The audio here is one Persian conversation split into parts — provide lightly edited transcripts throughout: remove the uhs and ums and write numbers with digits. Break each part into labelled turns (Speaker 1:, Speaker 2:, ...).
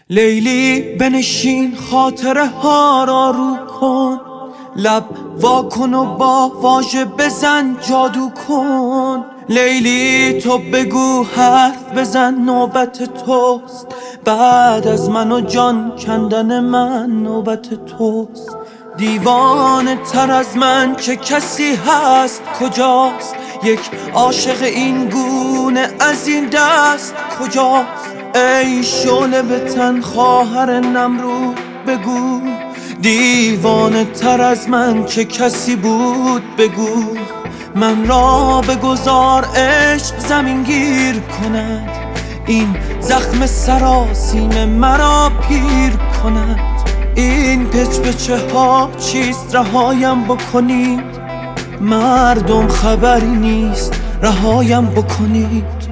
Speaker 1: لیلی بنشین خاطره ها را رو کن، لب وا کن و با واژه بزن جادو کن. لیلی تو بگو حرف بزن نوبت توست، بعد از من و جان کندن من نوبت توست. دیوانه تر از من چه کسی هست کجاست؟ یک عاشق این گونه از این دست کجاست؟ ای شعله به تن خواهر نمرود بگو، دیوانه تر از من چه کسی بود بگو. من را بگذار عشق زمین گیر کند، این زخم سراسیم مرا پیر کند. این پچه ها چیست رهایم بکنید، مردم خبری نیست رهایم بکنید.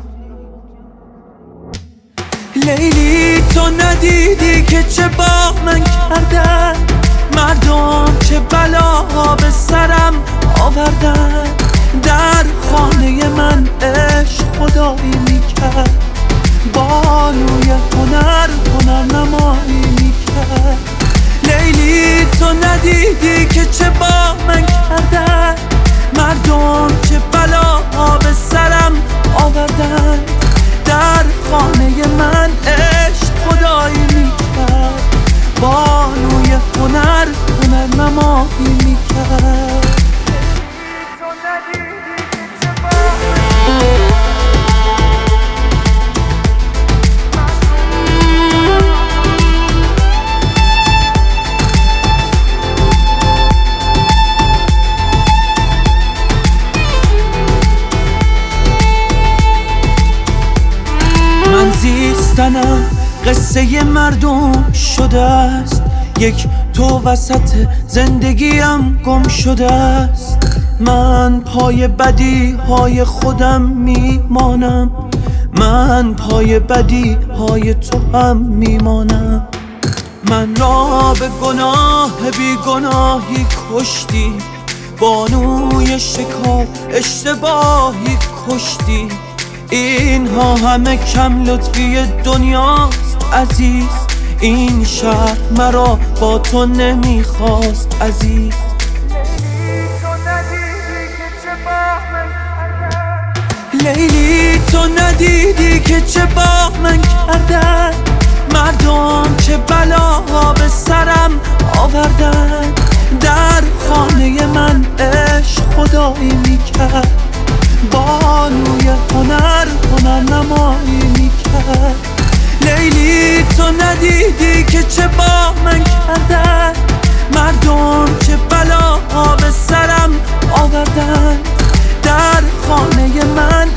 Speaker 1: لیلی تو ندیدی که چه با من کردن، مردم چه بلاها به سرم آوردن. در خانه من عشق خدایی میکرد، بانوی هنر نمایی میکرد. لیلی تو ندیدی که چه با من کردن، مردم چه بلاها به سرم آوردن. در خانه من عشق خدایی میکرد، بانوی هنر نمایی میکرد. زیستنم قصه مردم شده است، یک تو وسط زندگیم گم شده است. من پای بدی های خودم میمانم، من پای بدی های تو هم میمانم. من را به گناه بی گناهی کشتی، بانوی شکار اشتباهی کشتی. اینها همه کم لطفی دنیاست عزیز، این شهر مرا با تو نمیخواست عزیز. لیلی تو ندیدی که چه با من کردن، مردم چه بلاها به سرم آوردن. در خانه من عشق خدایی میکرد، بانوی هنر نمایی میکرد. لیلی تو ندیدی که چه با من کردن، مردم چه بلاها به سرم آوردن. در خانه من